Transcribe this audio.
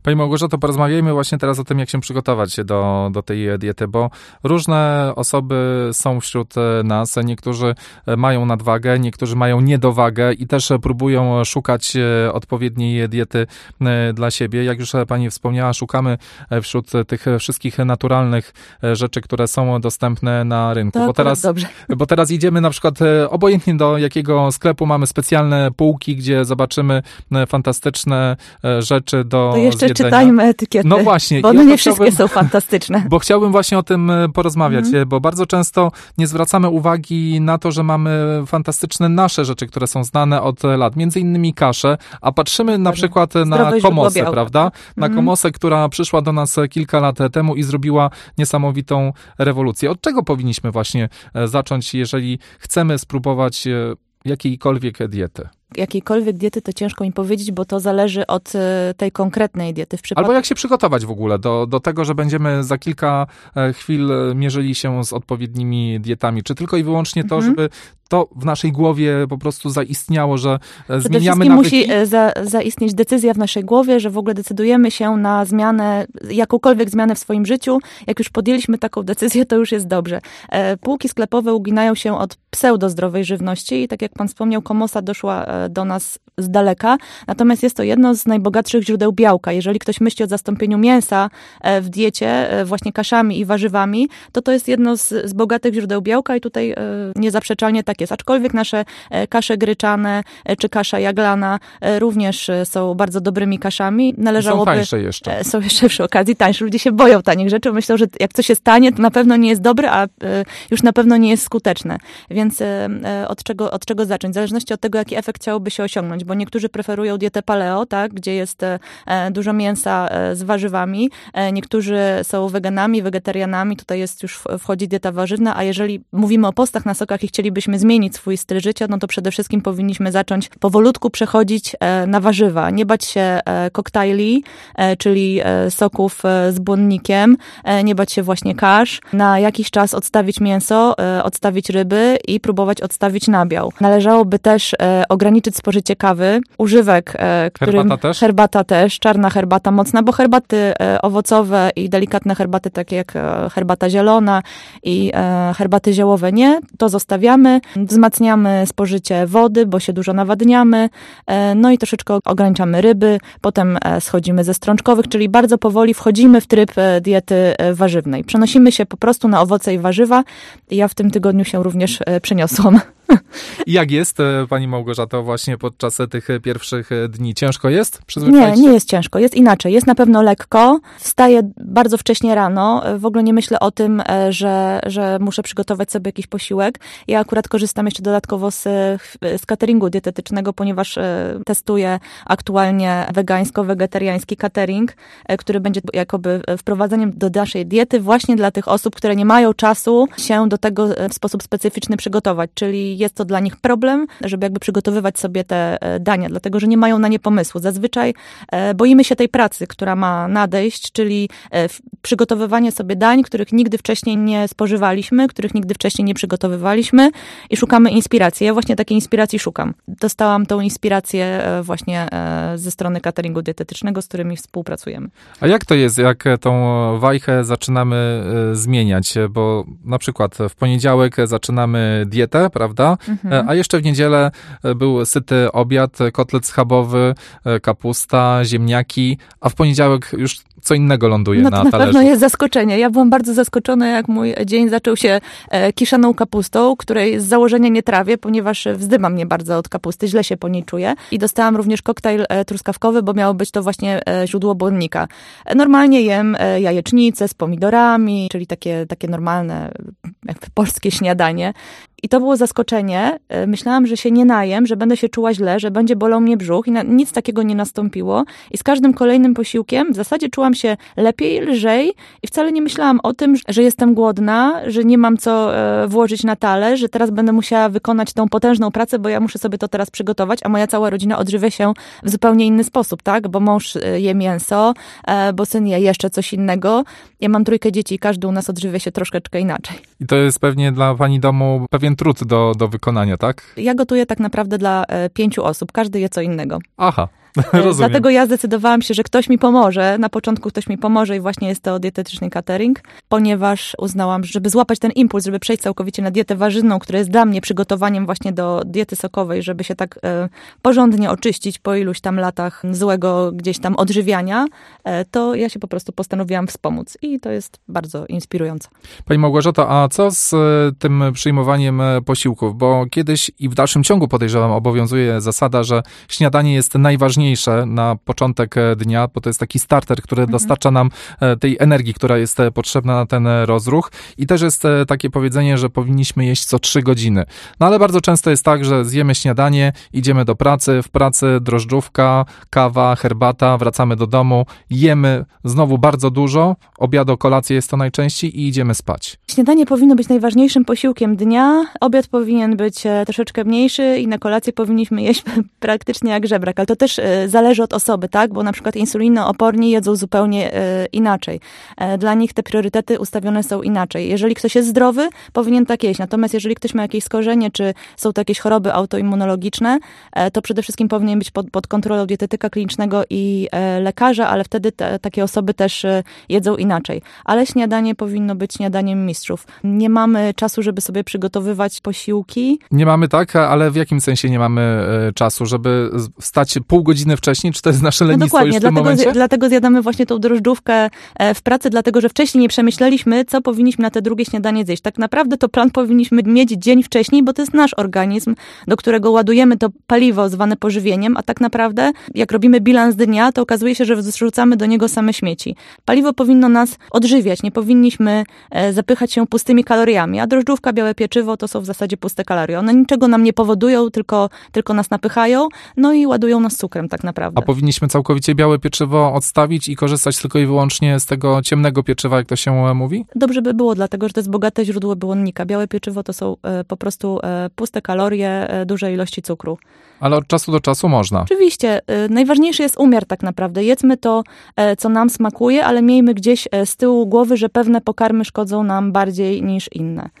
Pani Małgorzato, porozmawiajmy właśnie teraz o tym, jak się przygotować do tej diety, bo różne osoby są wśród nas. Niektórzy mają nadwagę, niektórzy mają niedowagę i też próbują szukać odpowiedniej diety dla siebie. Jak już pani wspomniała, szukamy wśród tych wszystkich naturalnych rzeczy, które są dostępne na rynku. Bo teraz idziemy na przykład obojętnie do jakiego sklepu, mamy specjalne półki, gdzie zobaczymy fantastyczne rzeczy do zjedzenia. Czytajmy etykiety, no właśnie, bo one nie wszystkie są fantastyczne. Bo chciałbym właśnie o tym porozmawiać, bo bardzo często nie zwracamy uwagi na to, że mamy fantastyczne nasze rzeczy, które są znane od lat, między innymi kasze, a patrzymy na przykład na komosę, prawda? Na komosę, która przyszła do nas kilka lat temu i zrobiła niesamowitą rewolucję. Od czego powinniśmy właśnie zacząć, jeżeli chcemy spróbować jakiejkolwiek diety? Jakiejkolwiek diety to ciężko mi powiedzieć, bo to zależy od tej konkretnej diety. Albo jak się przygotować w ogóle do tego, że będziemy za kilka chwil mierzyli się z odpowiednimi dietami. Czy tylko i wyłącznie to, żeby to w naszej głowie po prostu zaistniało, że zmieniamy nawyki? Musi zaistnieć decyzja w naszej głowie, że w ogóle decydujemy się na zmianę, jakąkolwiek zmianę w swoim życiu. Jak już podjęliśmy taką decyzję, to już jest dobrze. Półki sklepowe uginają się od pseudozdrowej żywności i tak jak pan wspomniał, komosa doszła do nas z daleka. Natomiast jest to jedno z najbogatszych źródeł białka. Jeżeli ktoś myśli o zastąpieniu mięsa w diecie właśnie kaszami i warzywami, to jest jedno z bogatych źródeł białka i tutaj niezaprzeczalnie tak jest. Aczkolwiek nasze kasze gryczane czy kasza jaglana również są bardzo dobrymi kaszami. Są tańsze jeszcze. Są jeszcze przy okazji tańsze. Ludzie się boją tanich rzeczy. Myślą, że jak coś jest tanie, to na pewno nie jest dobre, a już na pewno nie jest skuteczne. Więc od czego zacząć? W zależności od tego, jaki efekt chciałoby się osiągnąć, bo niektórzy preferują dietę paleo, tak, gdzie jest dużo mięsa z warzywami. Niektórzy są weganami, wegetarianami. Tutaj wchodzi dieta warzywna, a jeżeli mówimy o postach na sokach i chcielibyśmy zmienić swój styl życia, no to przede wszystkim powinniśmy zacząć powolutku przechodzić na warzywa. Nie bać się koktajli, czyli soków z błonnikiem, nie bać się właśnie kasz. Na jakiś czas odstawić mięso, odstawić ryby i próbować odstawić nabiał. Należałoby też ograniczyć spożycie kawy, używek, herbata też, czarna herbata mocna, bo herbaty owocowe i delikatne herbaty, takie jak herbata zielona i herbaty ziołowe nie, to zostawiamy. Wzmacniamy spożycie wody, bo się dużo nawadniamy, no i troszeczkę ograniczamy ryby, potem schodzimy ze strączkowych, czyli bardzo powoli wchodzimy w tryb diety warzywnej. Przenosimy się po prostu na owoce i warzywa i ja w tym tygodniu się również przeniosłam. I jak jest, pani Małgorzato, właśnie podczas tych pierwszych dni? Ciężko jest? Nie jest ciężko. Jest inaczej. Jest na pewno lekko. Wstaję bardzo wcześnie rano. W ogóle nie myślę o tym, że muszę przygotować sobie jakiś posiłek. Ja akurat korzystam jeszcze dodatkowo z cateringu dietetycznego, ponieważ testuję aktualnie wegańsko-wegetariański catering, który będzie jakoby wprowadzeniem do naszej diety właśnie dla tych osób, które nie mają czasu się do tego w sposób specyficzny przygotować. Czyli jest to dla nich problem, żeby jakby przygotowywać sobie te dania, dlatego że nie mają na nie pomysłu. Zazwyczaj boimy się tej pracy, która ma nadejść, czyli przygotowywanie sobie dań, których nigdy wcześniej nie spożywaliśmy, których nigdy wcześniej nie przygotowywaliśmy i szukamy inspiracji. Ja właśnie takiej inspiracji szukam. Dostałam tą inspirację właśnie ze strony cateringu dietetycznego, z którymi współpracujemy. A jak to jest, jak tą wajchę zaczynamy zmieniać? Bo na przykład w poniedziałek zaczynamy dietę, prawda? A jeszcze w niedzielę był syty obiad, kotlet schabowy, kapusta, ziemniaki, a w poniedziałek już co innego ląduje na talerzu. Na pewno jest zaskoczenie. Ja byłam bardzo zaskoczona, jak mój dzień zaczął się kiszoną kapustą, której z założenia nie trawię, ponieważ wzdyma mnie bardzo od kapusty, źle się po niej czuję. I dostałam również koktajl truskawkowy, bo miało być to właśnie źródło błonnika. Normalnie jem jajecznicę z pomidorami, czyli takie normalne, jakby polskie śniadanie. I to było zaskoczenie. Myślałam, że się nie najem, że będę się czuła źle, że będzie bolał mnie brzuch i nic takiego nie nastąpiło. I z każdym kolejnym posiłkiem w zasadzie czułam się lepiej, lżej i wcale nie myślałam o tym, że jestem głodna, że nie mam co włożyć na talerz, że teraz będę musiała wykonać tą potężną pracę, bo ja muszę sobie to teraz przygotować, a moja cała rodzina odżywia się w zupełnie inny sposób, tak? Bo mąż je mięso, bo syn je jeszcze coś innego. Ja mam 3 dzieci i każdy u nas odżywia się troszeczkę inaczej. I to jest pewnie dla pani domu pewien trud do wykonania, tak? Ja gotuję tak naprawdę dla 5 osób. Każdy je co innego. Aha. Rozumiem. Dlatego ja zdecydowałam się, że ktoś mi pomoże. Na początku ktoś mi pomoże i właśnie jest to dietetyczny catering, ponieważ uznałam, żeby złapać ten impuls, żeby przejść całkowicie na dietę warzywną, która jest dla mnie przygotowaniem właśnie do diety sokowej, żeby się tak porządnie oczyścić po iluś tam latach złego gdzieś tam odżywiania, to ja się po prostu postanowiłam wspomóc i to jest bardzo inspirujące. Pani Małgorzato, a co z tym przyjmowaniem posiłków? Bo kiedyś i w dalszym ciągu, podejrzewam, obowiązuje zasada, że śniadanie jest najważniejsze na początek dnia, bo to jest taki starter, który dostarcza nam tej energii, która jest potrzebna na ten rozruch. I też jest takie powiedzenie, że powinniśmy jeść co 3 godziny. No ale bardzo często jest tak, że zjemy śniadanie, idziemy do pracy, w pracy drożdżówka, kawa, herbata, wracamy do domu, jemy znowu bardzo dużo, obiad, kolację jest to najczęściej i idziemy spać. Śniadanie powinno być najważniejszym posiłkiem dnia, obiad powinien być troszeczkę mniejszy i na kolację powinniśmy jeść praktycznie jak żebrak, ale to też zależy od osoby, tak? Bo na przykład insulinooporni jedzą zupełnie inaczej. Dla nich te priorytety ustawione są inaczej. Jeżeli ktoś jest zdrowy, powinien tak jeść, natomiast jeżeli ktoś ma jakieś schorzenie, czy są to jakieś choroby autoimmunologiczne, to przede wszystkim powinien być pod kontrolą dietetyka klinicznego i lekarza, ale wtedy takie osoby też jedzą inaczej. Ale śniadanie powinno być śniadaniem mistrzów. Nie mamy czasu, żeby sobie przygotowywać posiłki. Nie mamy, tak, ale w jakim sensie nie mamy czasu, żeby wstać pół godziny wcześniej? Czy to jest nasze lenistwo dokładnie, już w tym momencie? Dlatego zjadamy właśnie tą drożdżówkę w pracy, dlatego że wcześniej nie przemyśleliśmy, co powinniśmy na te drugie śniadanie zjeść. Tak naprawdę to plan powinniśmy mieć dzień wcześniej, bo to jest nasz organizm, do którego ładujemy to paliwo zwane pożywieniem, a tak naprawdę jak robimy bilans dnia, to okazuje się, że wrzucamy do niego same śmieci. Paliwo powinno nas odżywiać, nie powinniśmy zapychać się pustymi kaloriami, a drożdżówka, białe pieczywo to są w zasadzie puste kalorie. One niczego nam nie powodują, tylko nas napychają, no i ładują nas cukrem tak naprawdę. A powinniśmy całkowicie białe pieczywo odstawić i korzystać tylko i wyłącznie z tego ciemnego pieczywa, jak to się mówi? Dobrze by było, dlatego że to jest bogate źródło błonnika. Białe pieczywo to są po prostu puste kalorie, duże ilości cukru. Ale od czasu do czasu można. Oczywiście. Najważniejszy jest umiar tak naprawdę. Jedzmy to, co nam smakuje, ale miejmy gdzieś z tyłu głowy, że pewne pokarmy szkodzą nam bardziej niż inne.